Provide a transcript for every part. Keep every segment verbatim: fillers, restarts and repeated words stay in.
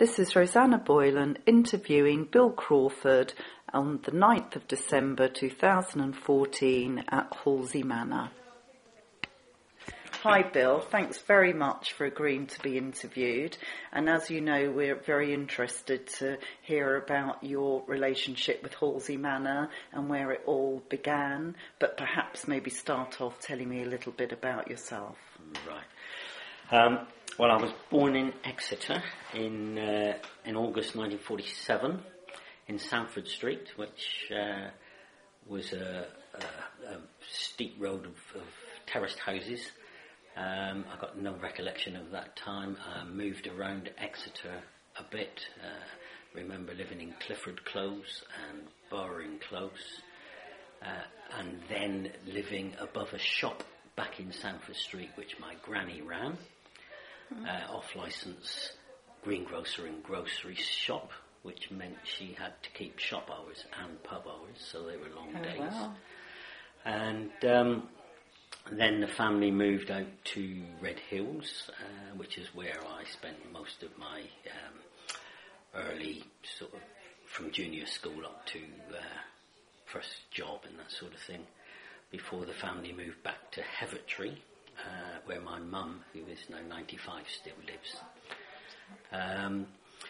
This is Rosanna Boylan interviewing Bill Crawford on the ninth of December two thousand fourteen at Halsey Manor. Hi Bill, thanks very much for agreeing to be interviewed, and as you know we're very interested to hear about your relationship with Halsey Manor and where it all began, but perhaps maybe start off telling me a little bit about yourself. Right. Um, well, I was born in Exeter in uh, in August nineteen forty-seven in Sanford Street, which uh, was a, a, a steep road of, of terraced houses. Um, I got no recollection of that time. I moved around Exeter a bit. Uh, remember living in Clifford Close and Bowring Close, uh, and then living above a shop back in Sanford Street, which my granny ran, mm. uh, off-licence greengrocer and grocery shop, which meant she had to keep shop hours and pub hours, so they were long oh, days. Wow. And um, then the family moved out to Red Hills, uh, which is where I spent most of my um, early sort of from junior school up to uh, first job and that sort of thing, before the family moved back to Hevertree, uh, where my mum, who is now ninety-five, still lives. Um,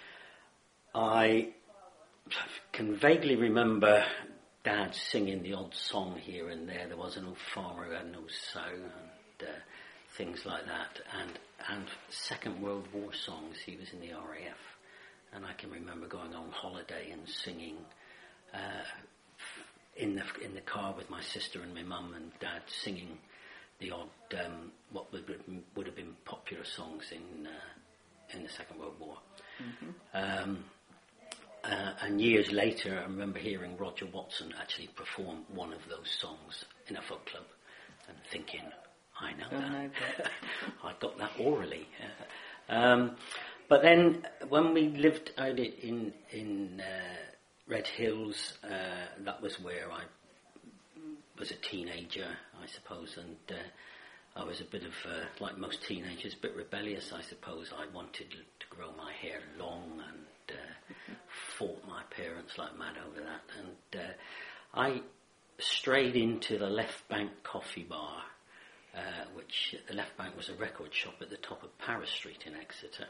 I can vaguely remember Dad singing the odd song here and there. There was an old farmer who had no sow and uh, things like that. And and Second World War songs. He was in the R A F. And I can remember going on holiday and singing uh, in the in the car with my sister and my mum and Dad, singing the odd, um, what would, would have been popular songs in, uh, in the Second World War. Mm-hmm. Um, Uh, and years later, I remember hearing Roger Watson actually perform one of those songs in a folk club and thinking, I know that. Know that. I got that orally. Uh, um, but then when we lived out in, in uh, Red Hills, uh, that was where I was a teenager, I suppose, and uh, I was a bit of, uh, like most teenagers, a bit rebellious, I suppose. I wanted to grow my hair long and Uh, fought my parents like mad over that, and uh, I strayed into the Left Bank Coffee Bar, uh, which the Left Bank was a record shop at the top of Paris Street in Exeter,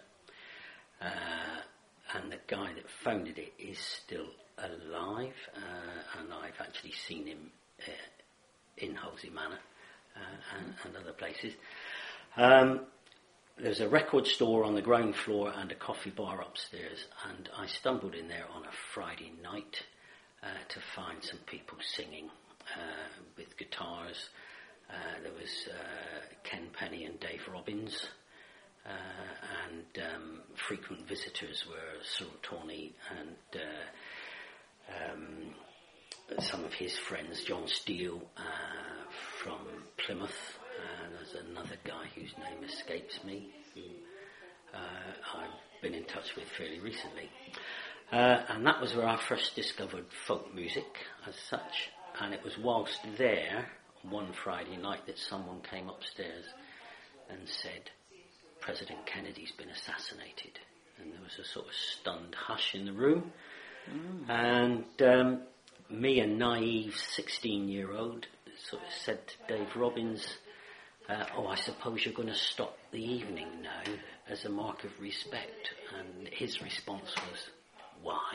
uh, and the guy that founded it is still alive, uh, and I've actually seen him uh, in Halsey Manor uh, and, and other places. Um, There's a record store on the ground floor and a coffee bar upstairs, and I stumbled in there on a Friday night uh, to find some people singing uh, with guitars. Uh, there was uh, Ken Penny and Dave Robbins, uh, and um, frequent visitors were Cyril Tawney and uh, um, some of his friends, John Steele uh, from Plymouth. Uh, there's another guy whose name escapes me, who uh, I've been in touch with fairly recently. Uh, and that was where I first discovered folk music as such. And it was whilst there, one Friday night, that someone came upstairs and said, President Kennedy's been assassinated. And there was a sort of stunned hush in the room. Mm. And um, me, a naive sixteen-year-old, sort of said to Dave Robbins, Uh, oh, I suppose you're going to stop the evening now as a mark of respect. And his response was, why?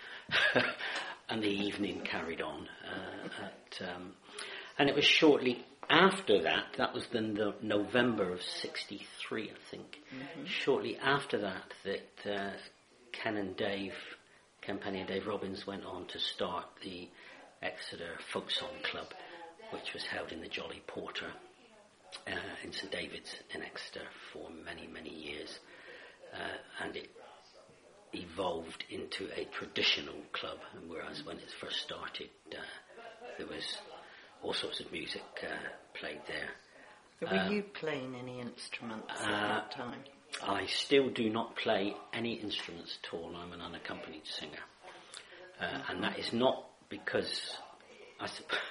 And the evening carried on. Uh, at, um, and it was shortly after that, that was the no- November of sixty-three, I think. Mm-hmm. Shortly after that, that uh, Ken and Dave, Ken Penny and Dave Robbins went on to start the Exeter Folk Song Club, which was held in the Jolly Porter Uh, in St David's in Exeter for many, many years, uh, and it evolved into a traditional club, whereas when it first started uh, there was all sorts of music uh, played there. Were uh, you playing any instruments at uh, that time? I still do not play any instruments at all. I'm an unaccompanied singer, uh, mm-hmm. and that is not because I suppose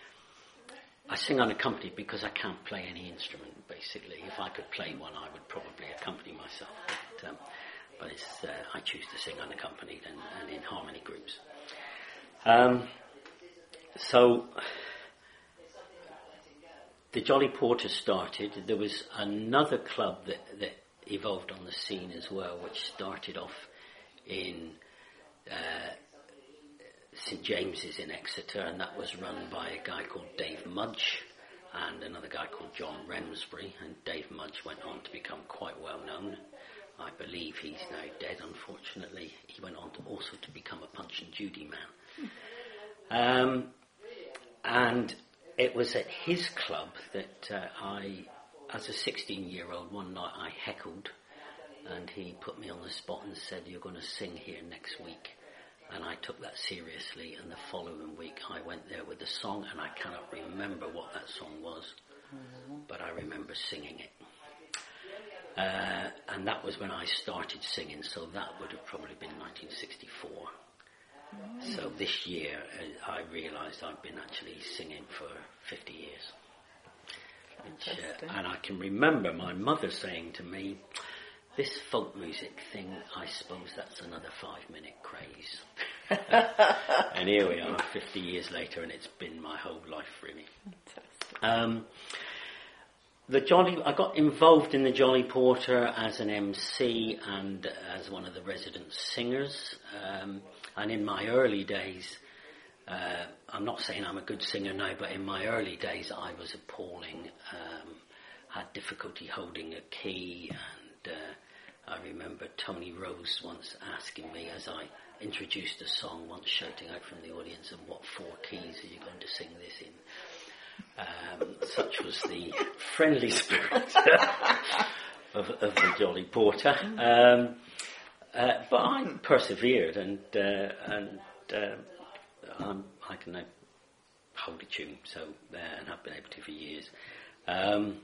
I sing unaccompanied because I can't play any instrument, basically. If I could play one, I would probably accompany myself. But, um, but it's, uh, I choose to sing unaccompanied and, and in harmony groups. Um, so the Jolly Porter started. There was another club that, that evolved on the scene as well, which started off in uh, St James's in Exeter, and that was run by a guy called Dave Mudge and another guy called John Remsbury, and Dave Mudge went on to become quite well known. I believe he's now dead, unfortunately. He went on to also to become a Punch and Judy man. Um, and it was at his club that uh, I, as a sixteen-year-old, one night I heckled, and he put me on the spot and said, "You're going to sing here next week." And I took that seriously, and the following week I went there with a song, and I cannot remember what that song was, mm-hmm. but I remember singing it. Uh, and that was when I started singing, so that would have probably been nineteen sixty-four. Mm-hmm. So this year uh, I realised I've been actually singing for fifty years. Which, uh, and I can remember my mother saying to me, "This folk music thing, I suppose that's another five-minute craze." And here we are, fifty years later, and it's been my whole life, really. Um, the Jolly, I got involved in the Jolly Porter as an M C and as one of the resident singers. Um, and in my early days, uh, I'm not saying I'm a good singer now, but in my early days, I was appalling. Um, had difficulty holding a key, and uh, I remember Tony Rose once asking me, as I introduced a song, once shouting out from the audience, "And what four keys are you going to sing this in?" Um, such was the friendly spirit of, of the Jolly Porter. Um, uh, but I persevered, and uh, and uh, I'm, I can now hold a tune, so uh, and I've been able to for years. Um,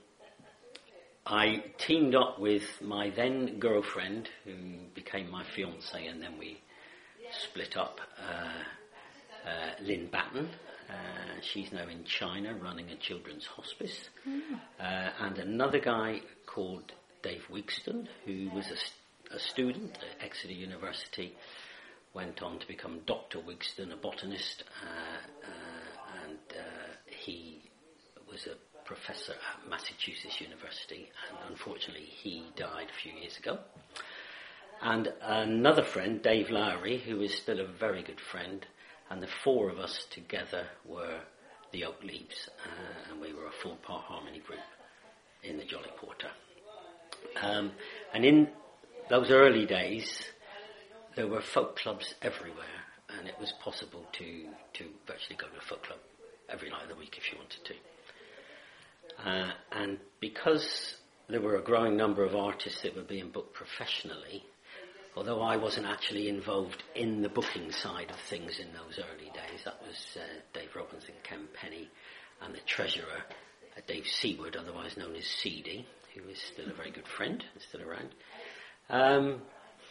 I teamed up with my then girlfriend, who became my fiancée, and then we split up, uh, uh, Lynn Batten. Uh, she's now in China running a children's hospice. Mm. Uh, and another guy called Dave Wigston, who was a, a student at Exeter University, went on to become Doctor Wigston, a botanist, uh, uh, and uh, he was a professor at Massachusetts University, and unfortunately he died a few years ago. And another friend, Dave Lowry, who is still a very good friend, and the four of us together were the Oak Leaves, uh, and we were a four-part harmony group in the Jolly Porter. Um, and in those early days, there were folk clubs everywhere, and it was possible to, to virtually go to a folk club every night of the week if you wanted to. Uh, and because there were a growing number of artists that were being booked professionally, although I wasn't actually involved in the booking side of things in those early days, that was uh, Dave Robinson, Ken Penny, and the treasurer, uh, Dave Seaward, otherwise known as Seedy, who is still a very good friend, is still around. Um,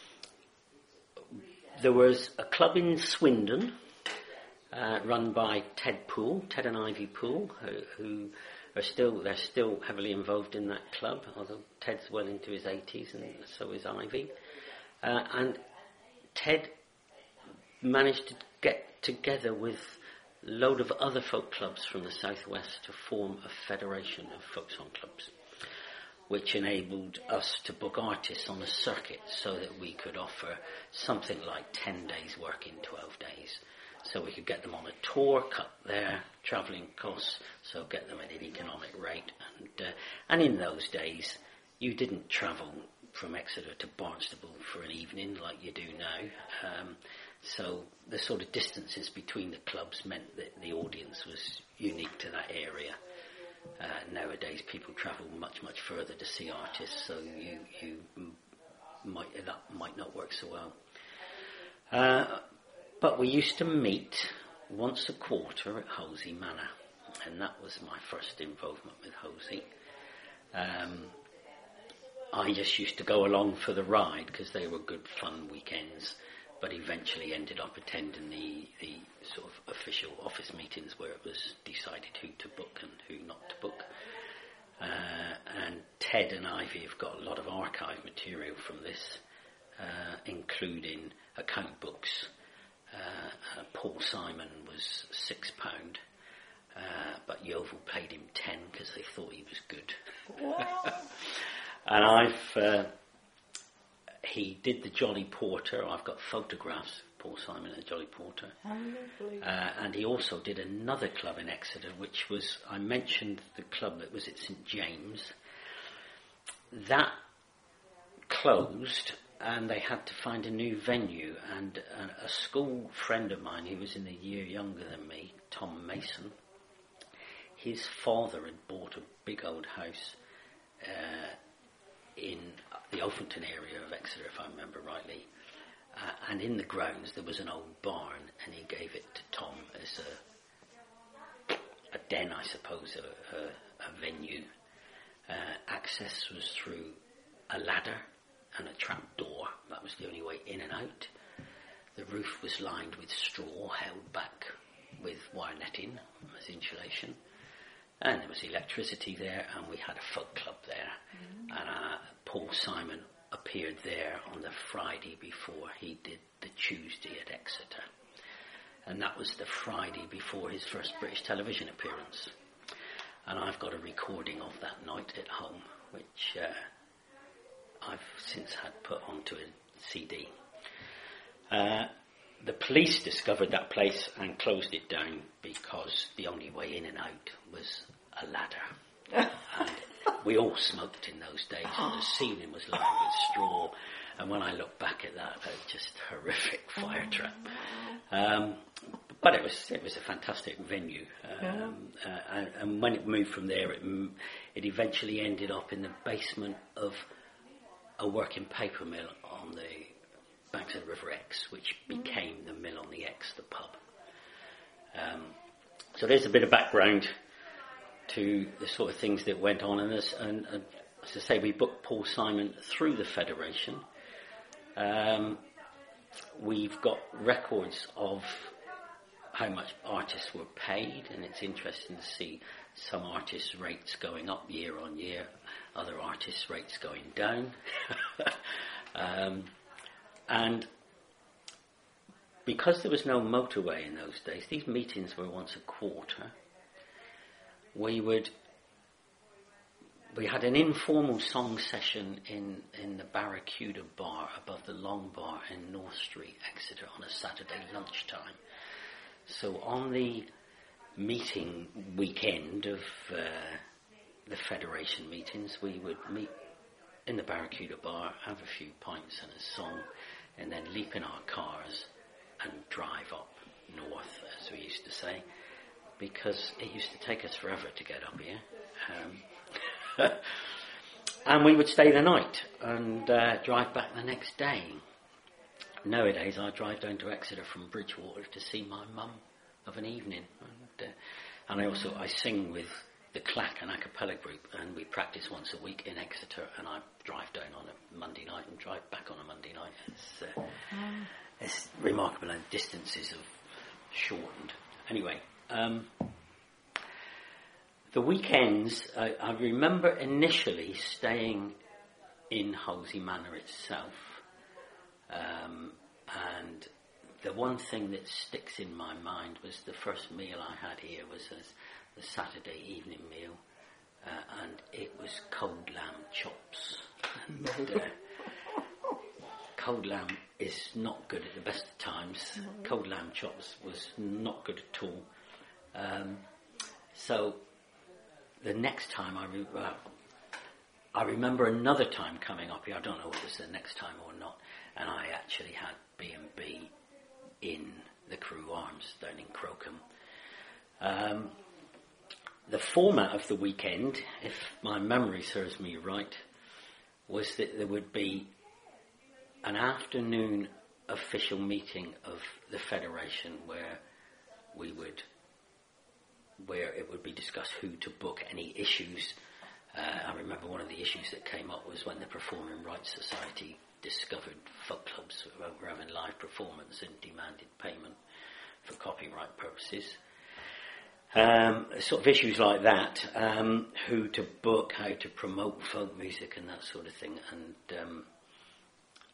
there was a club in Swindon, uh, run by Ted Poole, Ted and Ivy Poole, who, who are still, they're still heavily involved in that club, although Ted's well into his eighties, and so is Ivy. Uh, and Ted managed to get together with a load of other folk clubs from the southwest to form a federation of folk song clubs, which enabled us to book artists on a circuit so that we could offer something like ten days work in twelve days. So we could get them on a tour, cut their travelling costs, so get them at an economic rate. And, uh, and in those days, you didn't travel from Exeter to Barnstaple for an evening like you do now. Um, so the sort of distances between the clubs meant that the audience was unique to that area. Uh, nowadays people travel much, much further to see artists, so you, you m- might, that might not work so well. Uh, but we used to meet once a quarter at Holsey Manor, and that was my first involvement with Holsey. Um, I just used to go along for the ride because they were good fun weekends, but eventually ended up attending the, the sort of official office meetings where it was decided who to book and who not to book. Uh, and Ted and Ivy have got a lot of archive material from this, uh, including account books. Uh, uh, Paul Simon was six pound, uh, but Yeovil paid him ten because they thought he was good. And I've uh, he did the Jolly Porter. I've got photographs of Paul Simon at the Jolly Porter. How lovely. Uh, and he also did another club in Exeter, which was, I mentioned the club that was at St James. That closed, and they had to find a new venue. And a, a school friend of mine, who was in a year younger than me, Tom Mason, his father had bought a big old house uh, in the Alphington area of Exeter, if I remember rightly. Uh, and in the grounds there was an old barn, and he gave it to Tom as a, a den, I suppose, a, a, a venue. Uh, access was through a ladder and a trap door. That was the only way in and out. The roof was lined with straw, held back with wire netting as insulation. And there was electricity there, and we had a folk club there. Mm-hmm. And uh, Paul Simon appeared there on the Friday before he did the Tuesday at Exeter. And that was the Friday before his first British television appearance. And I've got a recording of that night at home, which uh, I've since had put onto a C D. Uh, the police discovered that place and closed it down because the only way in and out was a ladder. And we all smoked in those days, and the ceiling was lined with straw. And when I look back at that, it was just a horrific fire trap. Um, but it was it was a fantastic venue. Um, uh, and, and when it moved from there, it, it eventually ended up in the basement of a working paper mill on the banks of the River Exe, which became the Mill on the Exe, the pub. Um, so there's a bit of background to the sort of things that went on. And as, and, and, as I say, we booked Paul Simon through the Federation. Um, we've got records of how much artists were paid, and it's interesting to see some artists' rates going up year on year, other artists' rates going down. um, and because there was no motorway in those days, these meetings were once a quarter. We would we had an informal song session in, in the Barracuda Bar above the Long Bar in North Street, Exeter, on a Saturday lunchtime. So on the meeting weekend of uh, the Federation meetings, we would meet in the Barracuda Bar, have a few pints and a song, and then leap in our cars and drive up north, as we used to say, because it used to take us forever to get up here. Um, and we would stay the night and uh, drive back the next day. Nowadays, I drive down to Exeter from Bridgewater to see my mum of an evening. And, uh, and I also, I sing with the Clack, an a cappella group, and we practice once a week in Exeter, and I drive down on a Monday night and drive back on a Monday night. It's, uh, mm. it's remarkable, and distances have shortened. Anyway, um, the weekends, I, I remember initially staying in Holsey Manor itself, um, and the one thing that sticks in my mind was the first meal I had here was as the Saturday evening meal, uh, and it was cold lamb chops. And, uh, cold lamb is not good at the best of times. Mm-hmm. Cold lamb chops was not good at all. Um, so the next time I, re- uh, I remember another time coming up here. I don't know if it was the next time or not, and I actually had B and B in the Crewe Arms down in Crocombe. Um, the format of the weekend, if my memory serves me right, was that there would be an afternoon official meeting of the Federation where we would, where it would be discussed who to book, any issues. Uh, I remember one of the issues that came up was when the Performing Rights Society discovered folk clubs were having live performance and demanded payment for copyright purposes. Um, sort of issues like that, um, who to book, how to promote folk music and that sort of thing. And um,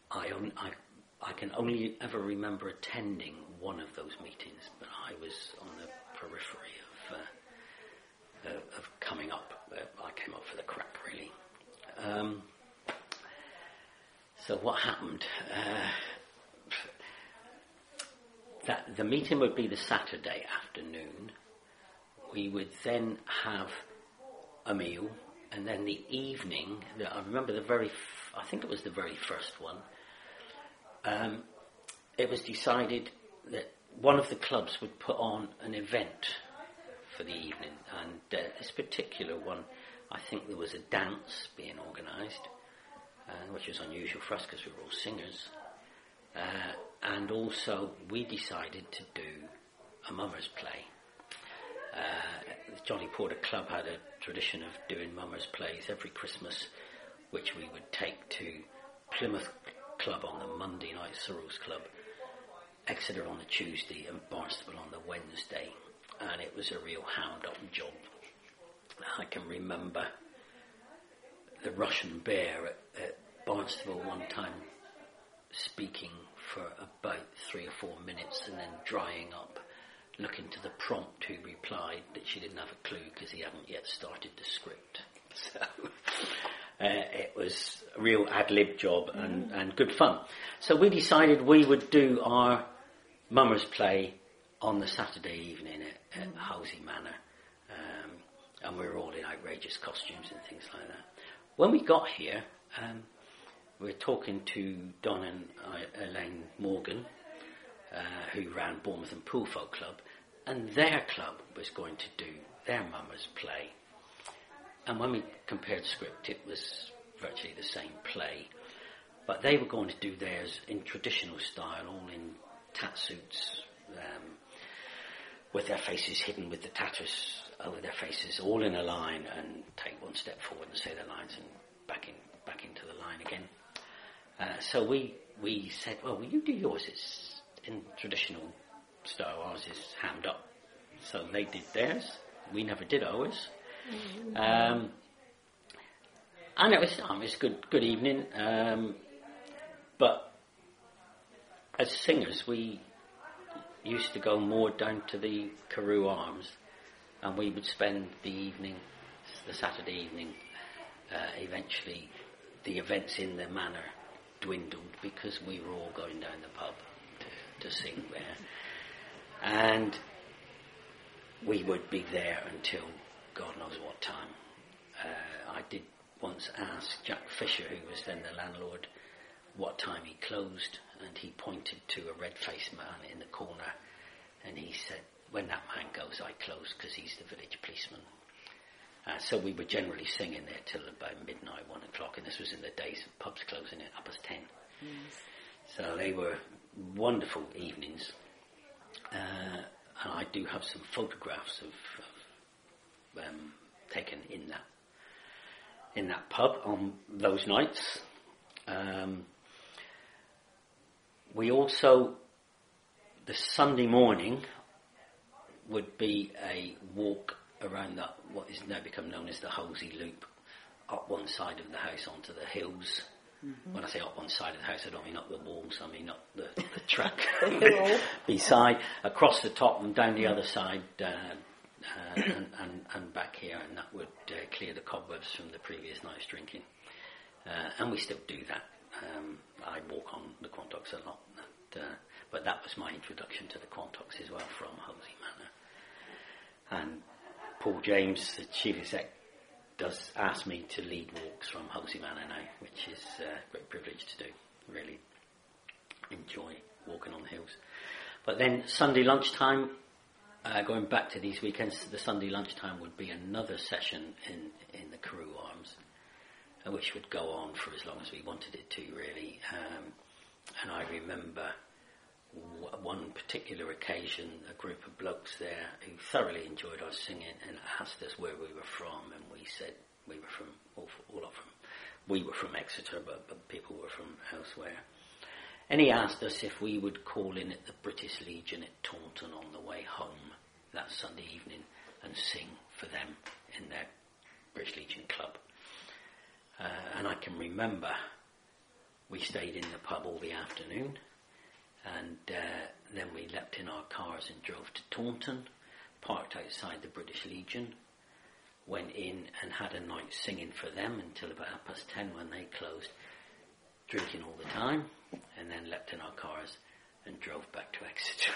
I, on, I I can only ever remember attending one of those meetings, but I was on the periphery of uh, uh, of coming up. Uh, I came up for the crack, really. Um, so what happened? Uh, that the meeting would be the Saturday afternoon. We would then have a meal, and then the evening. I remember the very. I think it was the very first one. Um, it was decided that one of the clubs would put on an event for the evening, and uh, this particular one, I think there was a dance being organised, uh, which was unusual for us because we were all singers, uh, and also we decided to do a mummers play. Uh, the Jolly Porter Club had a tradition of doing mummers plays every Christmas, which we would take to Plymouth Club on the Monday night, Searles Club, Exeter on the Tuesday, and Barnstaple on the Wednesday. And it was a real hammed-up job. I can remember the Russian Bear at, at Barnstaple one time speaking for about three or four minutes and then drying up, looking to the prompt, who replied that she didn't have a clue because he hadn't yet started the script. So uh, it was a real ad-lib job and, and good fun. So we decided we would do our mummers play on the Saturday evening at, at Halsey Manor, um, and we were all in outrageous costumes and things like that. When we got here, um, we were talking to Don and uh, Elaine Morgan, uh, who ran Bournemouth and Pool Folk Club, and their club was going to do their mummers play. And when we compared script, it was virtually the same play, but they were going to do theirs in traditional style, all in tat suits, um, with their faces hidden with the tatters over their faces, all in a line, and take one step forward and say their lines and back in, back into the line again. Uh, so we we said, well, will you do yours? It's in traditional style. Ours is hammed up. So they did theirs. We never did ours. Um, and it was, um, it was a good, good evening. Um, but as singers, we used to go more down to the Carew Arms, and we would spend the evening, the Saturday evening. Uh, eventually, the events in the manor dwindled because we were all going down the pub to, to sing there, and we would be there until God knows what time. Uh, I did once ask Jack Fisher, who was then the landlord, what time he closed, and he pointed to a red-faced man in the corner, and he said, when that man goes, I close, because he's the village policeman. Uh, so we were generally singing there till about midnight, one o'clock, and this was in the days of pubs closing at up as ten. Yes. So they were wonderful evenings, uh, and I do have some photographs of, of um, taken in that in that pub on those nights. Um, we also, the Sunday morning, would be a walk around that, what is now become known as the Halsey Loop, up one side of the house onto the hills. Mm-hmm. When I say up one side of the house, I don't mean up the walls, I mean up the, the track beside, across the top and down the other side, uh, uh, and, and, and back here, and that would uh, clear the cobwebs from the previous night's drinking. Uh, and we still do that. Um, I walk on the Quantocks a lot, and, uh, but that was my introduction to the Quantocks as well, from Halsey Manor. And Paul James, the chief exec, does ask me to lead walks from Halsey Manor now, which is a great privilege to do. Really enjoy walking on the hills. But then Sunday lunchtime, uh, going back to these weekends, the Sunday lunchtime would be another session in, in the Carew Arms, uh, which would go on for as long as we wanted it to, really. Um, and I remember one particular occasion, a group of blokes there who thoroughly enjoyed our singing and asked us where we were from, and we said we were from, all, all of them, we were from Exeter, but, but people were from elsewhere. And he asked us if we would call in at the British Legion at Taunton on the way home that Sunday evening and sing for them in their British Legion club. Uh, and I can remember we stayed in the pub all the afternoon, and uh, then we leapt in our cars and drove to Taunton, parked outside the British Legion, went in and had a night singing for them until about half past ten when they closed, drinking all the time, and then leapt in our cars and drove back to Exeter.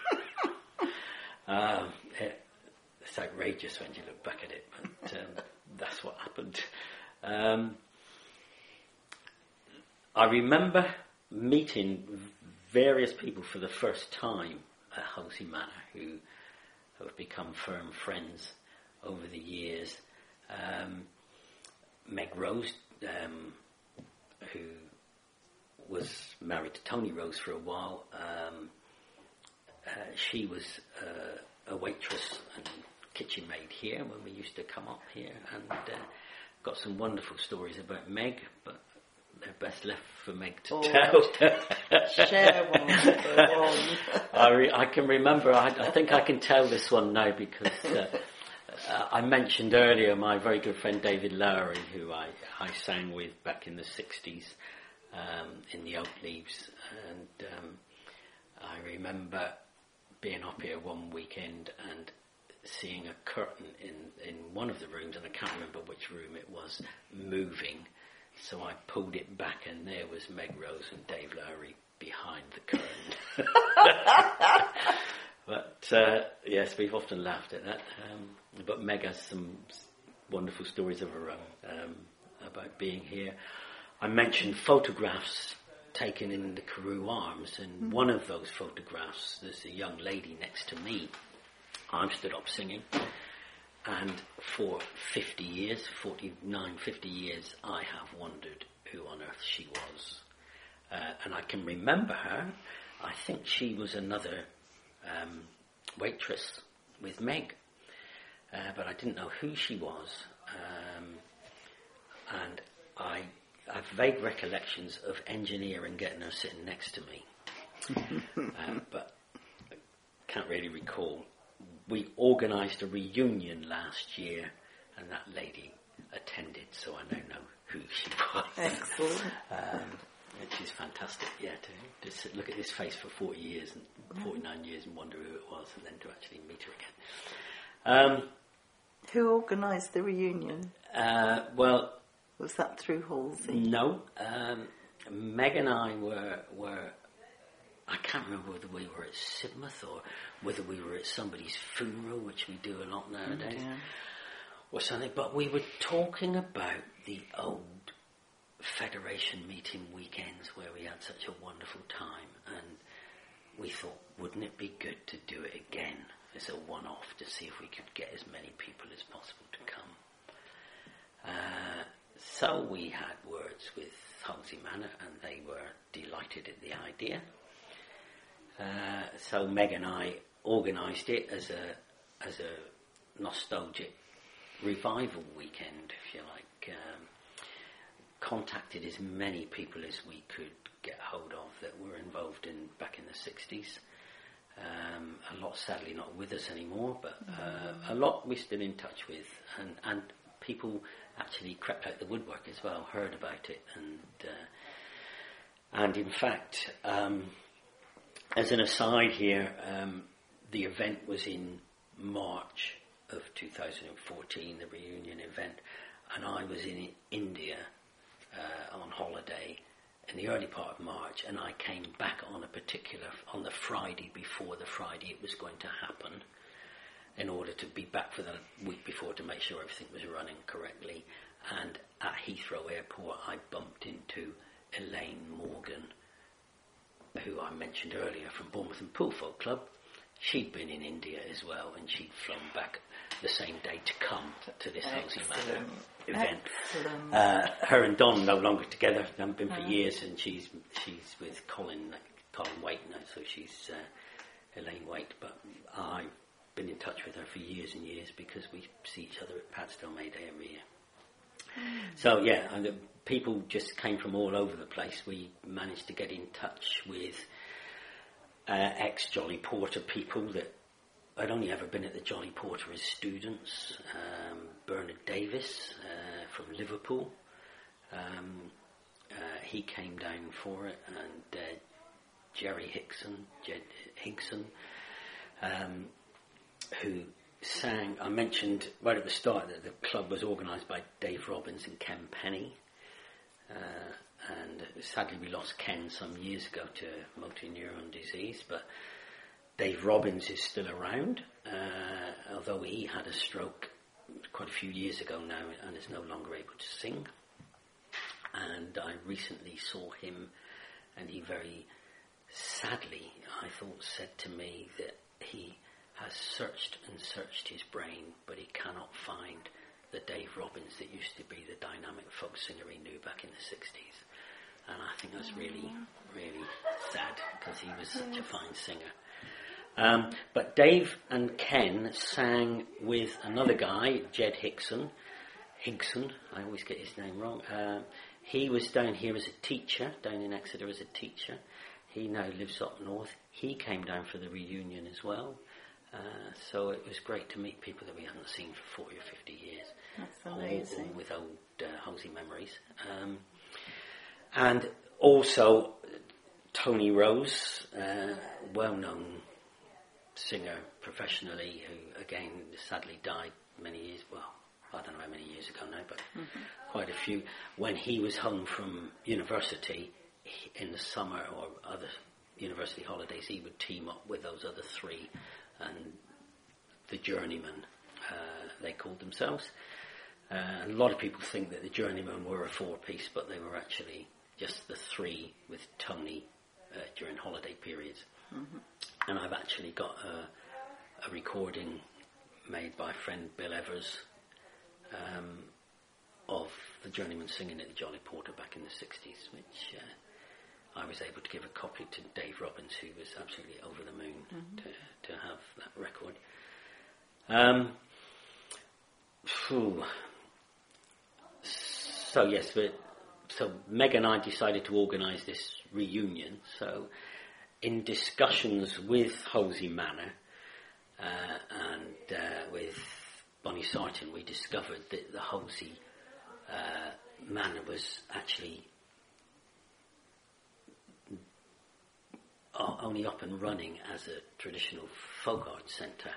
um, it, it's outrageous when you look back at it, but um, that's what happened. Um, I remember meeting various people for the first time at Hulsey Manor who have become firm friends over the years. Um, Meg Rose, um, who was married to Tony Rose for a while, um, uh, she was uh, a waitress and kitchen maid here when we used to come up here, and uh, got some wonderful stories about Meg, but they're best left for Meg to oh, tell. Share one. one. I, re- I can remember, I, I think I can tell this one now because uh, uh, I mentioned earlier my very good friend David Lowry, who I, I sang with back in the sixties um, in the Oak Leaves, and um, I remember being up here one weekend and seeing a curtain in, in one of the rooms, and I can't remember which room it was, moving. So I pulled it back, and there was Meg Rose and Dave Lowry behind the curtain. But uh, yes, we've often laughed at that. Um, but Meg has some wonderful stories of her own um, about being here. I mentioned photographs taken in the Carew Arms, and mm-hmm. one of those photographs, there's a young lady next to me. I'm stood up singing, and for fifty years, forty-nine, fifty years, I have wondered who on earth she was. Uh, and I can remember her. I think she was another um, waitress with Meg, uh, but I didn't know who she was. Um, and I have vague recollections of engineering getting her sitting next to me, um, but I can't really recall. We organised a reunion last year, and that lady attended, so I now know who she was. Excellent. um, which is fantastic, yeah, to, to sit, look at this face for forty years and forty-nine years and wonder who it was, and then to actually meet her again. Um, who organised the reunion? Uh, well, was that through Halsey? No, um, Meg and I were were. I can't remember whether we were at Sidmouth or whether we were at somebody's funeral, which we do a lot nowadays, oh, or something. But we were talking about the old Federation meeting weekends where we had such a wonderful time, and we thought, wouldn't it be good to do it again as a one-off to see if we could get as many people as possible to come. Uh, so we had words with Hulsey Manor, and they were delighted at the idea. Uh, so Meg and I organised it as a as a nostalgic revival weekend, if you like. Um, contacted as many people as we could get hold of that were involved in back in the sixties. Um, a lot sadly not with us anymore, but uh, a lot we're still in touch with, and, and people actually crept out the woodwork as well, heard about it, and uh, and in fact, um, as an aside here, um, the event was in March of two thousand fourteen, the reunion event, and I was in India uh, on holiday in the early part of March, and I came back on a particular, on the Friday before the Friday it was going to happen, in order to be back for the week before to make sure everything was running correctly. And at Heathrow Airport I bumped into Elaine Morgan, who I mentioned earlier from Bournemouth and Pool Folk Club. She'd been in India as well, and she'd flown back the same day to come to this Hulsey Manor event. Uh, her and Don no longer together, haven't been for uh. years, and she's she's with Colin Colin Waite now, so she's uh, Elaine Waite. But I've been in touch with her for years and years because we see each other at Padstow May Day every year. Mm. So yeah, and the people just came from all over the place. We managed to get in touch with uh, ex-Jolly Porter people that I'd only ever been at the Jolly Porter as students. Um, Bernard Davis uh, from Liverpool, um, uh, he came down for it, and uh, Jerry Hickson, Jed Higson, um, who sang. I mentioned right at the start that the club was organised by Dave Robbins and Ken Penny, uh, and sadly we lost Ken some years ago to motor neuron disease, but Dave Robbins is still around, uh, although he had a stroke quite a few years ago now and is no longer able to sing. And I recently saw him, and he very sadly, I thought, said to me that he has searched and searched his brain, but he cannot find the Dave Robbins that used to be the dynamic folk singer he knew back in the sixties. And I think that's really, really sad, because he was such a fine singer. Um, but Dave and Ken sang with another guy, Jed Hickson. Higson, I always get his name wrong. Uh, he was down here as a teacher, down in Exeter as a teacher. He now lives up north. He came down for the reunion as well. Uh, so it was great to meet people that we hadn't seen for forty or fifty years. That's amazing. All, all with old uh, Halsey memories. Um, and also Tony Rose, uh, well-known singer professionally, who again sadly died many years, well, I don't know how many years ago now, but mm-hmm. quite a few. When he was home from university he, in the summer or other university holidays, he would team up with those other three, and the Journeymen, uh, they called themselves. Uh, and a lot of people think that the Journeymen were a four-piece, but they were actually just the three with Tony uh, during holiday periods. Mm-hmm. And I've actually got a, a recording made by friend Bill Evers um, of the Journeymen singing at the Jolly Porter back in the sixties, which uh, I was able to give a copy to Dave Robbins, who was absolutely over the moon mm-hmm. to, to have that record. Um, phew. So yes, but, so Meg and I decided to organise this reunion. So in discussions with Halsey Manor uh, and uh, with Bonnie Sartin, we discovered that the Halsey uh, Manor was actually only up and running as a traditional folk art centre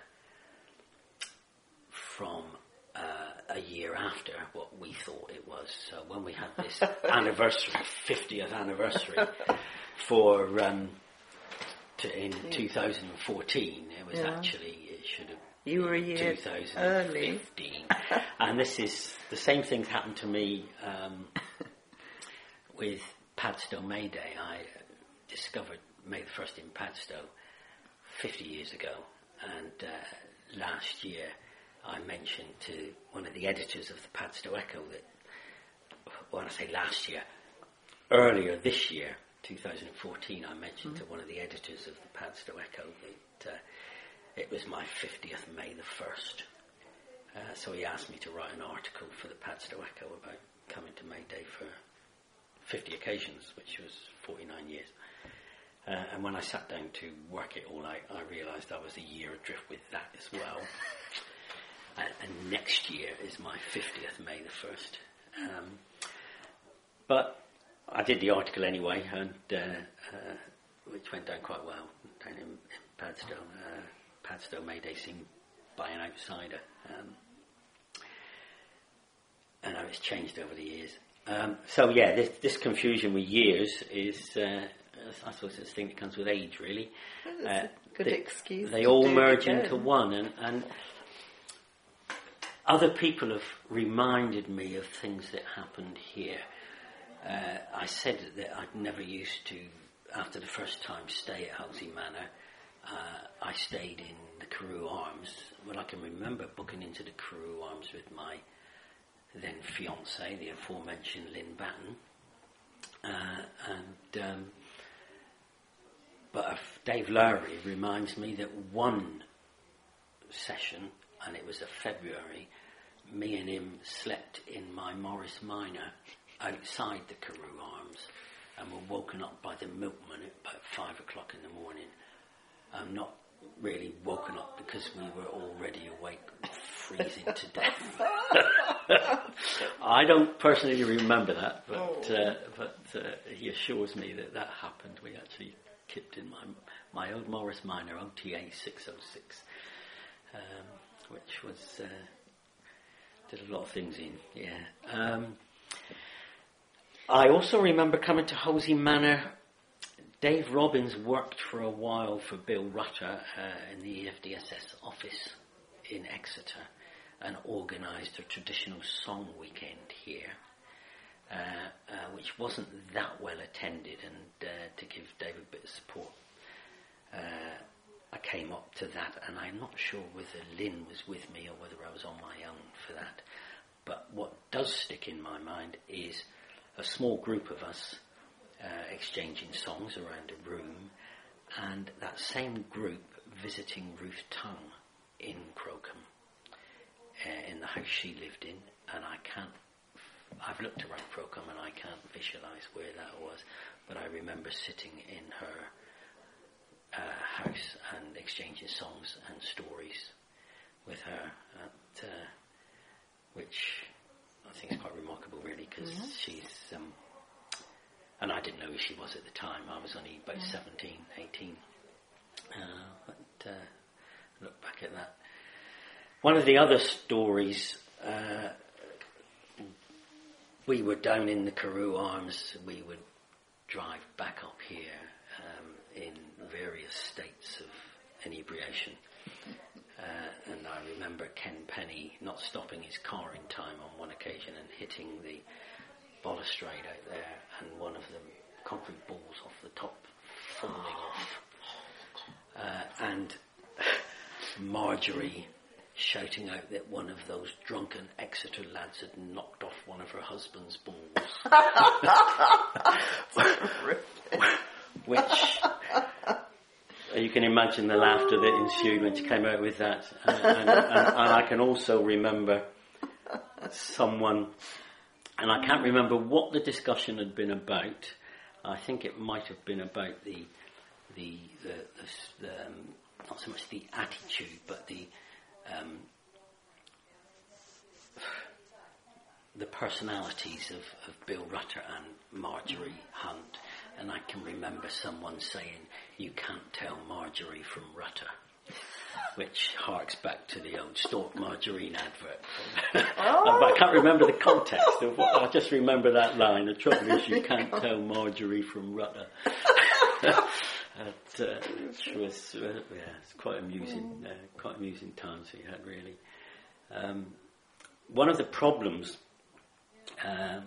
from uh, a year after what we thought it was. So when we had this anniversary, fiftieth anniversary for um, to, in two thousand fourteen, it was yeah. actually, it should have you were a year two thousand fifteen. Early. And this is, the same thing happened to me um, with Padstow May Day. I discovered May the first in Padstow fifty years ago, and uh, last year I mentioned to one of the editors of the Padstow Echo that, when I say last year, earlier this year, two thousand fourteen, I mentioned mm-hmm. to one of the editors of the Padstow Echo that uh, it was my fiftieth May the first. Uh, so he asked me to write an article for the Padstow Echo about coming to May Day for fifty occasions, which was forty-nine years. Uh, and when I sat down to work it all out, I realised I was a year adrift with that as well. uh, and next year is my fiftieth May the first. Um, but I did the article anyway, and uh, uh, which went down quite well down in, in Padstow. Uh, Padstow May Day seen by an outsider. Um, and how it's changed over the years. Um, so yeah, this, this confusion with years is, uh, I suppose, it's a thing that comes with age, really. Well, that's uh, a good they, excuse. They to all do merge it into one, and, and other people have reminded me of things that happened here. Uh, I said that I'd never used to, after the first time, stay at Halsey Manor. Uh, I stayed in the Carew Arms. Well, I can remember booking into the Carew Arms with my then fiancée, the aforementioned Lynn Batten. Uh, and um, but uh, Dave Lowry reminds me that one session, and it was a February, me and him slept in my Morris Minor outside the Carew Arms, and were woken up by the milkman at about five o'clock in the morning. Um, not really woken up because we were already awake freezing to death. I don't personally remember that, but uh, but uh, he assures me that that happened. We actually kicked in my my old Morris Minor O T A six oh six, um, which was uh, did a lot of things in. Yeah. Um, I also remember coming to Holsey Manor. Dave Robbins worked for a while for Bill Rutter uh, in the E F D S S office in Exeter and organised a traditional song weekend here, uh, uh, which wasn't that well attended, and uh, to give Dave a bit of support, uh, I came up to that, and I'm not sure whether Lynn was with me or whether I was on my own for that. But what does stick in my mind is a small group of us uh, exchanging songs around a room, and that same group visiting Ruth Tongue in Crocombe, uh, in the house she lived in, and I can't, I've looked around Crocombe and I can't visualise where that was, but I remember sitting in her uh, house and exchanging songs and stories with her, at, uh, which I think is quite remarkable really, because mm-hmm. she's, um, and I didn't know who she was at the time, I was only about mm-hmm. seventeen, eighteen, uh, but uh, look back at that. One of the other stories, uh, we were down in the Carew Arms, we would drive back up here um, in various states of inebriation. Uh, and I remember Ken Penny not stopping his car in time on one occasion and hitting the balustrade out there, and one of the concrete balls off the top falling off. Uh, and Marjorie shouting out that one of those drunken Exeter lads had knocked off one of her husband's balls. Which, you can imagine the laughter that ensued when she came out with that. And, and, and, and I can also remember someone, and I can't remember what the discussion had been about. I think it might have been about the, the, the, the, the um, not so much the attitude, but the um, the personalities of, of Bill Rutter and Marjorie Hunt. And I can remember someone saying, "You can't tell Marjorie from Rutter," which harks back to the old Stork Margarine advert. Oh. But I can't remember the context of what, I just remember that line. The trouble is you can't tell Marjorie from Rutter. That, uh, which was, uh, yeah, it's quite amusing, uh, quite amusing times we had really. Um, one of the problems um,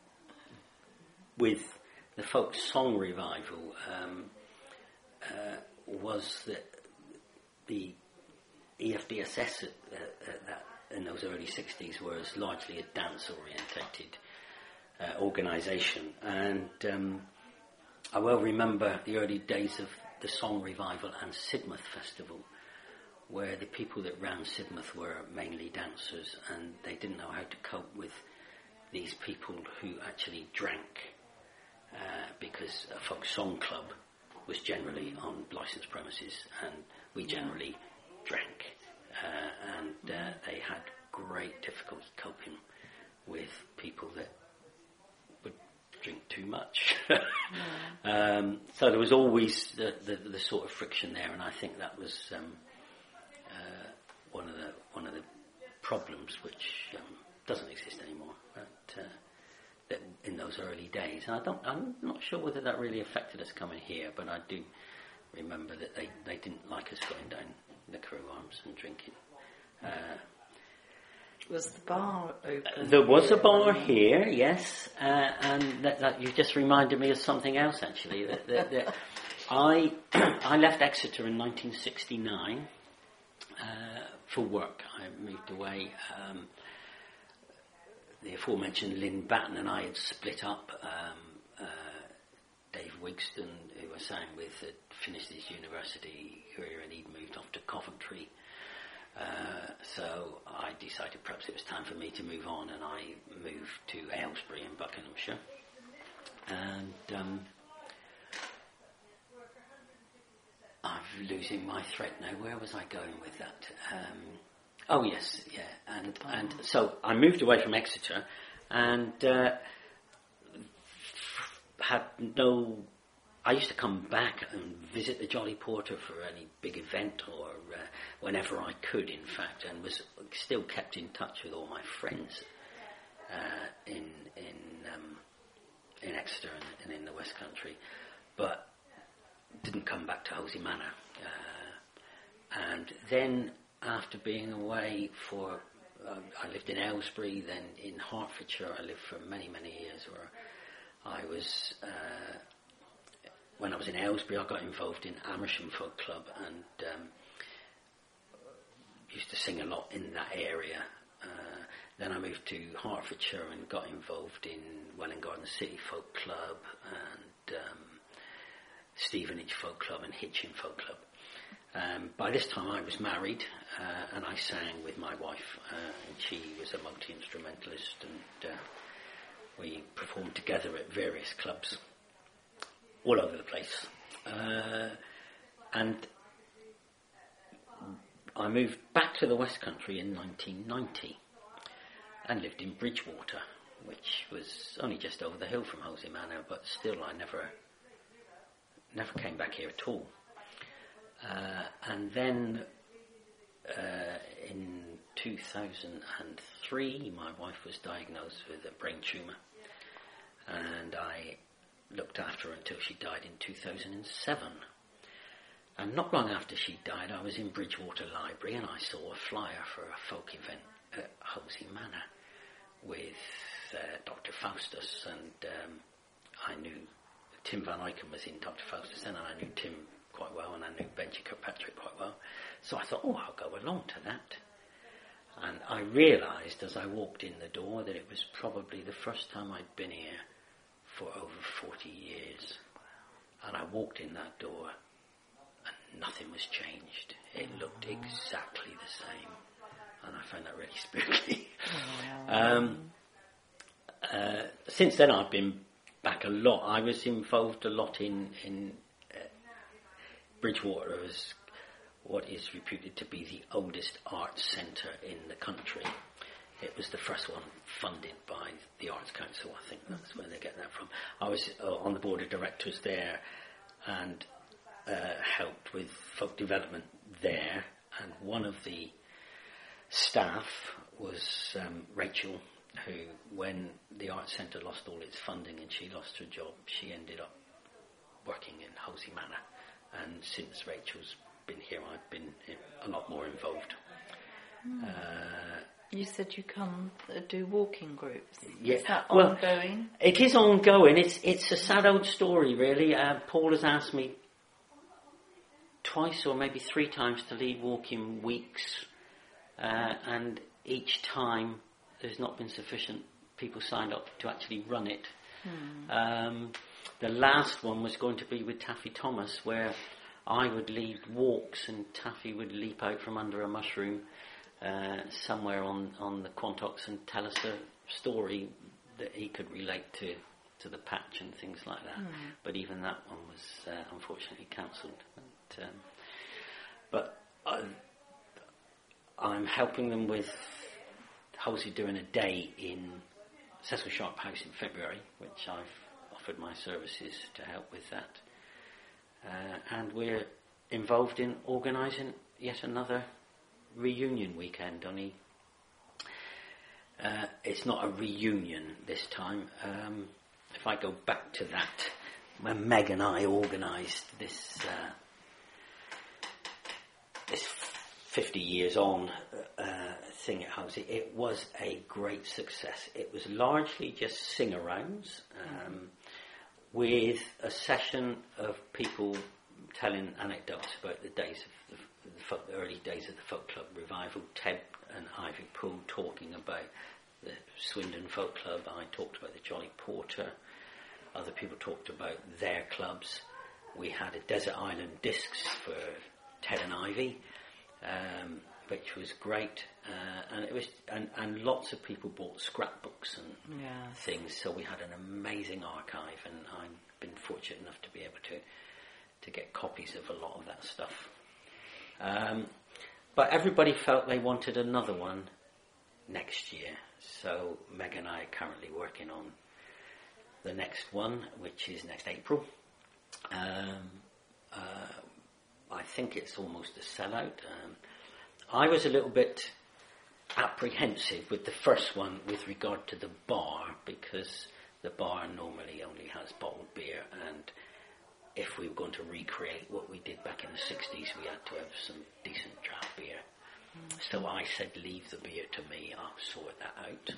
with the folk song revival um, uh, was that the E F D S S at, at that, in those early sixties was largely a dance-orientated uh, organisation, and um, I well remember the early days of the Song Revival and Sidmouth Festival, where the people that ran Sidmouth were mainly dancers, and they didn't know how to cope with these people who actually drank, uh, because a folk song club was generally on licensed premises, and we generally drank, uh, and uh, they had great difficulty coping with people that drink too much. yeah. um, so there was always the, the, the sort of friction there, and I think that was um, uh, one of the one of the problems which um, doesn't exist anymore. But uh, that in those early days, and I don't, I'm not sure whether that really affected us coming here, but I do remember that they, they didn't like us going down the Carew Arms and drinking. Uh, Was the bar open? There was a bar here, yes, uh, and that, that you just reminded me of something else. Actually, that, that, that I I left Exeter in nineteen sixty-nine uh, for work. I moved away. Um, the aforementioned Lynn Batten and I had split up. Um, uh, Dave Wigston, who I sang with, had finished his university career and he'd moved off to Coventry. Uh, so I decided perhaps it was time for me to move on, and I moved to Aylesbury in Buckinghamshire. And um, I'm losing my thread now. Where was I going with that? Um, Oh yes, yeah, and oh. and so I moved away from Exeter, and uh, had no. I used to come back and visit the Jolly Porter for any big event or uh, whenever I could, in fact, and was still kept in touch with all my friends uh, in in um, in Exeter and, and in the West Country, but didn't come back to Holsey Manor. Uh, and then after being away for, uh, I lived in Aylesbury, then in Hertfordshire. I lived for many many years where I was. Uh, When I was in Aylesbury, I got involved in Amersham Folk Club and um, used to sing a lot in that area. Uh, then I moved to Hertfordshire and got involved in Welwyn Garden City Folk Club and um, Stevenage Folk Club and Hitchin Folk Club. Um, by this time I was married uh, and I sang with my wife. Uh, and she was a multi-instrumentalist, and uh, we performed together at various clubs all over the place. Uh, and I moved back to the West Country in nineteen ninety and lived in Bridgewater, which was only just over the hill from Holsey Manor, but still I never never came back here at all. Uh, and then uh, in two thousand three, my wife was diagnosed with a brain tumour, and I looked after her until she died in two thousand seven. And not long after she died, I was in Bridgewater Library and I saw a flyer for a folk event at Holsey Manor with uh, Doctor Faustus, and um, I knew Tim Van Eycken was in Doctor Faustus then, and I knew Tim quite well, and I knew Benji Kirkpatrick quite well. So I thought, oh, I'll go along to that. And I realised as I walked in the door that it was probably the first time I'd been here for over forty years. And I walked in that door and nothing was changed. It looked exactly the same. And I found that really spooky. um, uh, since then I've been back a lot. I was involved a lot in, in uh, Bridgewater as what is reputed to be the oldest arts centre in the country. It was the first one funded by the Arts Council. I think that's where they get that from. I was uh, on the board of directors there and uh, helped with folk development there. And one of the staff was um, Rachel, who, when the Arts Centre lost all its funding and she lost her job, she ended up working in Holsey Manor. And since Rachel's been here, I've been a lot more involved. Mm. Uh, you said you come uh, do walking groups. Yeah. Is that well, ongoing? It is ongoing. It's it's a sad old story, really. Uh, Paul has asked me twice or maybe three times to lead walking weeks, uh, and each time there's not been sufficient people signed up to actually run it. Hmm. Um, the last one was going to be with Taffy Thomas, where I would lead walks and Taffy would leap out from under a mushroom uh, somewhere on, on the Quantocks and tell us a story that he could relate to, to the patch and things like that. Hmm. But even that one was uh, unfortunately cancelled. But, um, but I, I'm helping them with Holsey doing a day in Cecil Sharp House in February, which I've offered my services to help with that. Uh, and we're involved in organising yet another reunion weekend. Only uh, it's not a reunion this time. Um, if I go back to that, when Meg and I organised this uh, this fifty years on uh, thing at Holsey, it was a great success. It was largely just sing-arounds, um, with a session of people telling anecdotes about the days of the, the, folk, the early days of the folk club revival. Ted and Ivy Poole talking about the Swindon Folk Club. I talked about the Jolly Porter. Other people talked about their clubs. We had a Desert Island Discs for Ted and Ivy, um, which was great, uh, and it was, and, and lots of people bought scrapbooks and yeah. things. So we had an amazing archive, and I've been fortunate enough to be able to to get copies of a lot of that stuff. Um, but everybody felt they wanted another one next year. So Meg and I are currently working on the next one, which is next April. Um, uh, I think it's almost a sellout. Um, I was a little bit apprehensive with the first one with regard to the bar, because the bar normally only has bottled beer, and if we were going to recreate what we did back in the sixties, we had to have some decent draft beer. Mm. So I said, leave the beer to me, I'll sort that out.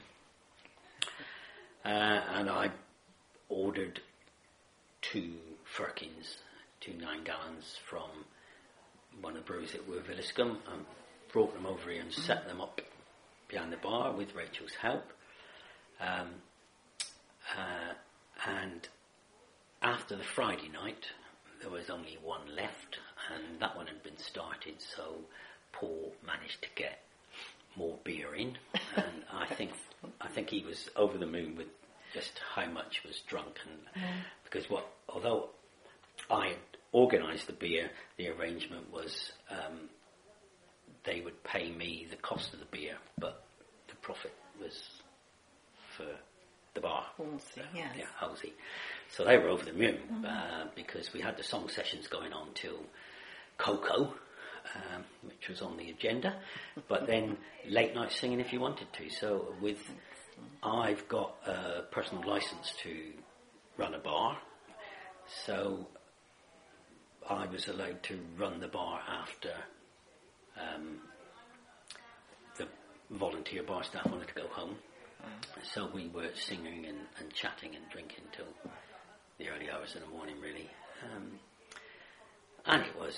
Uh, and I ordered two firkins, two nine gallons from one of the breweries at Wervilliscombe, and brought them over here and set them up behind the bar with Rachel's help. Um, uh, and after the Friday night, there was only one left, and that one had been started, so Paul managed to get more beer in, and I think I think he was over the moon with just how much was drunk, and mm. because what although I had organised the beer, the arrangement was um, they would pay me the cost of the beer, but the profit was for the bar. Halsey, yes. Yeah, Halsey. So they were over the moon mm. uh, because we had the song sessions going on till Cocoa, um, which was on the agenda, but then late night singing if you wanted to. So with, I've got a personal license to run a bar, so I was allowed to run the bar after um, the volunteer bar staff wanted to go home. So we were singing and, and chatting and drinking till the early hours of the morning, really. Um, and it was,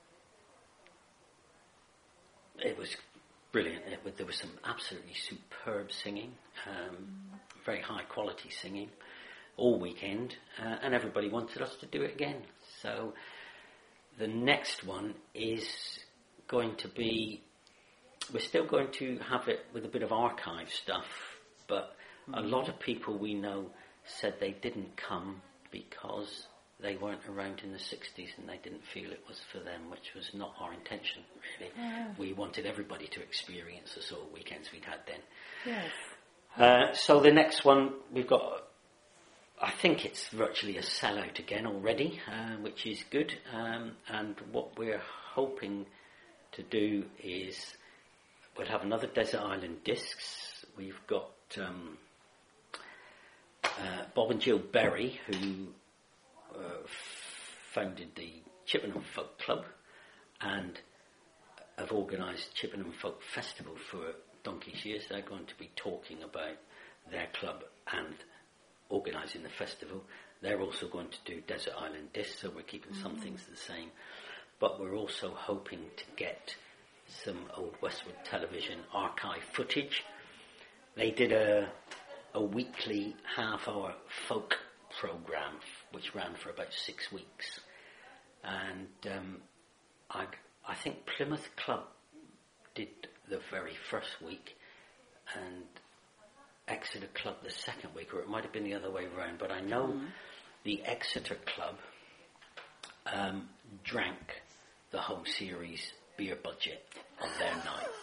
it was brilliant. It, there was some absolutely superb singing, um, very high quality singing, all weekend, uh, and everybody wanted us to do it again. So the next one is going to be, we're still going to have it with a bit of archive stuff, but mm-hmm. a lot of people we know said they didn't come because they weren't around in the sixties and they didn't feel it was for them, which was not our intention, really. Yeah. We wanted everybody to experience the sort of weekends we'd had then. Yes. Uh, so the next one, we've got, I think it's virtually a sellout again already, uh, which is good. Um, and what we're hoping to do is we'll have another Desert Island Discs. We've got um, uh, Bob and Jill Berry, who uh, founded the Chippenham Folk Club and have organised Chippenham Folk Festival for donkey's years. They're going to be talking about their club and organising the festival. They're also going to do Desert Island Discs, so we're keeping mm-hmm. some things the same. But we're also hoping to get some old Westwood Television archive footage. They did a a weekly half-hour folk programme which ran for about six weeks, and um, I I think Plymouth Club did the very first week, and Exeter Club the second week, or it might have been the other way around. But I know mm-hmm. the Exeter Club um, drank the whole series beer budget on their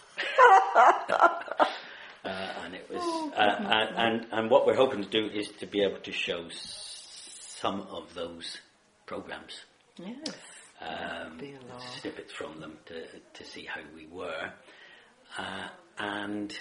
night. uh, and it was, oh, uh, and, and and what we're hoping to do is to be able to show s- some of those programs. Yes. Um, snippets from them to to see how we were, uh, and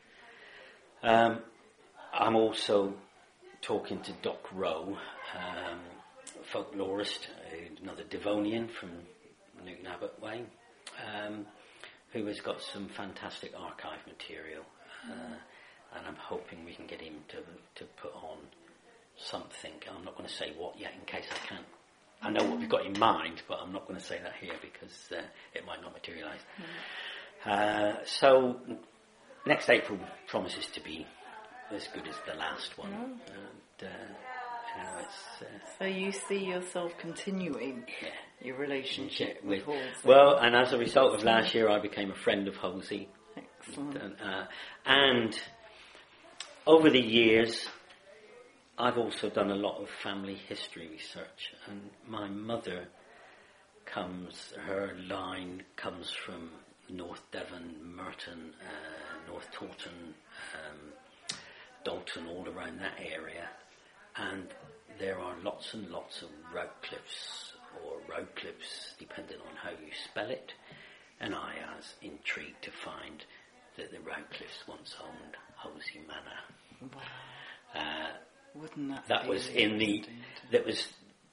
um, I'm also talking to Doc Rowe, um, folklorist, another Devonian from Newton Abbot Way, um, who has got some fantastic archive material, uh, and I'm hoping we can get him to to put on something. I'm not going to say what yet in case I can't. I know what we've got in mind, but I'm not going to say that here because uh, it might not materialise. Mm. Uh, so next April promises to be as good as the last one. Mm. And, uh, you know, it's, uh, so you see yourself continuing yeah. your relationship yeah, with, with Halsey? Well, and as a result of last year, I became a friend of Halsey. Excellent. And, uh, and over the years, I've also done a lot of family history research, and my mother comes, her line comes from North Devon, Merton, uh, North Taunton, um, Dalton, all around that area. And there are lots and lots of road cliffs, or road cliffs, depending on how you spell it. And I was intrigued to find that the road cliffs once owned Holsey Manor. Wow. Uh, Wouldn't that that be was in the, interesting? that was,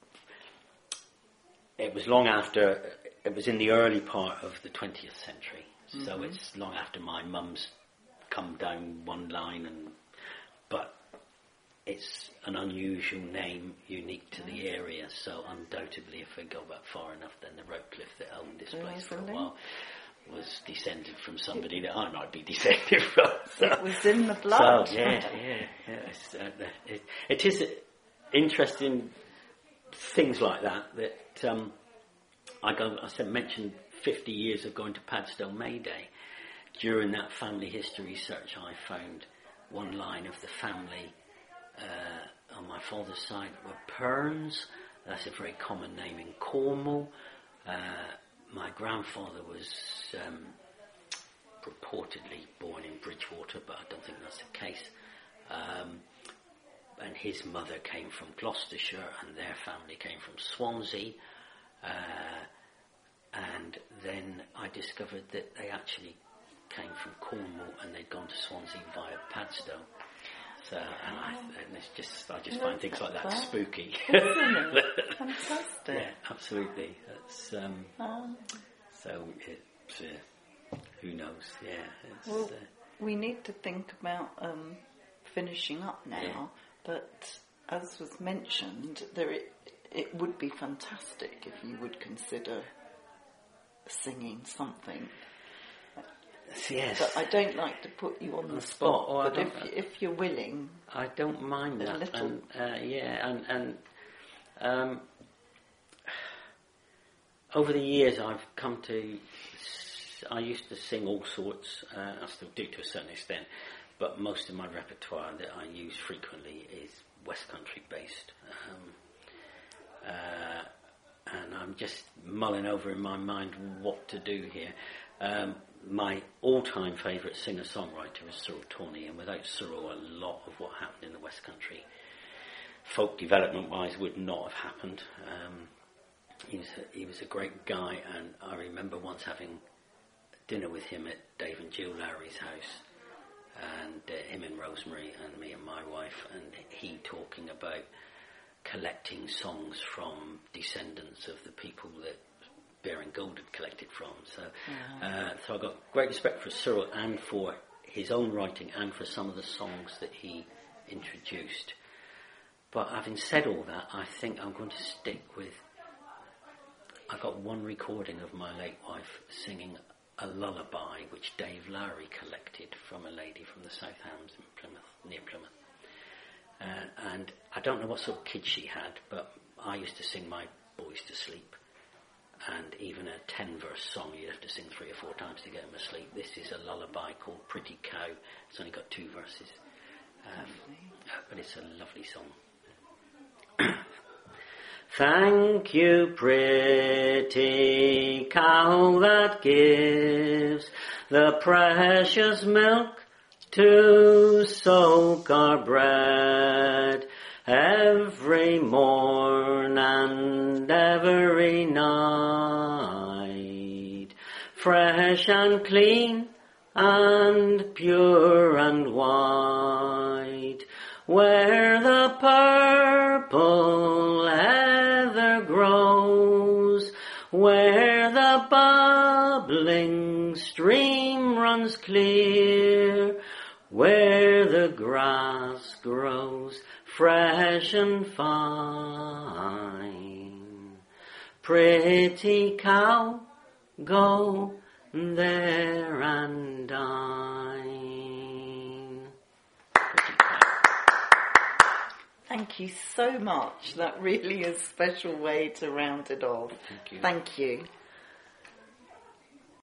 it was long after, it was in the early part of the twentieth century. Mm-hmm. So it's long after my mum's come down one line, and but it's an unusual name, unique to the area, so undoubtedly if we go back far enough, then the Roadcliffe that owned this place for a while was descended from somebody that I might be descended from. So, it was in the blood. So, yeah, yeah, yeah. It's, uh, it, it is interesting things like that, that um, I, go, I said, mentioned fifty years of going to Padstow May Day. During that family history search, I found one line of the family uh, on my father's side were Perns. That's a very common name in Cornwall. Uh, my grandfather was um, purportedly born in Bridgewater, but I don't think that's the case. Um, and his mother came from Gloucestershire, and their family came from Swansea. Uh, and then I discovered that they actually came from Cornwall, and they'd gone to Swansea via Padstow. So, and, I, and it's just, I just find things like that that? spooky. Isn't it? Fantastic. Yeah, absolutely. That's, um, Um, so it's, uh, who knows? Yeah. It's, well, uh, we need to think about um, finishing up now, Yeah. but as was mentioned, there it, it would be fantastic if you would consider singing something. yes. But I don't like to put you on the, the spot, spot, or I but if, don't- if you're willing, I don't mind A that. little. And, uh, yeah, and, and um, over the years I've come to, I used to sing all sorts, uh, I still do to a certain extent, but most of my repertoire that I use frequently is West Country based. Um, uh, and I'm just mulling over in my mind what to do here. Um, my all-time favourite singer-songwriter is Cyril Tawney, and without Cyril, a lot of what happened in the West Country, folk development-wise, would not have happened. Um, he was a, he was a great guy, and I remember once having dinner with him at Dave and Jill Lowry's house, and uh, him and Rosemary and me and my wife, and he talking about collecting songs from descendants of the people that Baring Gould had collected from. So, uh-huh. uh, so I got great respect for Cyril and for his own writing and for some of the songs that he introduced. But having said all that, I think I'm going to stick with. I got one recording of my late wife singing a lullaby, which Dave Lowry collected from a lady from the South Hams in Plymouth, near Plymouth. Uh, and I don't know what sort of kid she had, but I used to sing my boys to sleep. And even a ten-verse song, you'd have to sing three or four times to get them asleep. This is a lullaby called Pretty Cow. It's only got two verses. Um, but it's a lovely song. Thank you, pretty cow that gives the precious milk to soak our bread every morn and every night, fresh and clean and pure and white, where the purple heather grows, where the bubbling stream runs clear, where the grass grows fresh and fine. Pretty cow, go there and dine. Pretty cow. thank you so much. That really is a special way to round it off. Thank you. Thank you.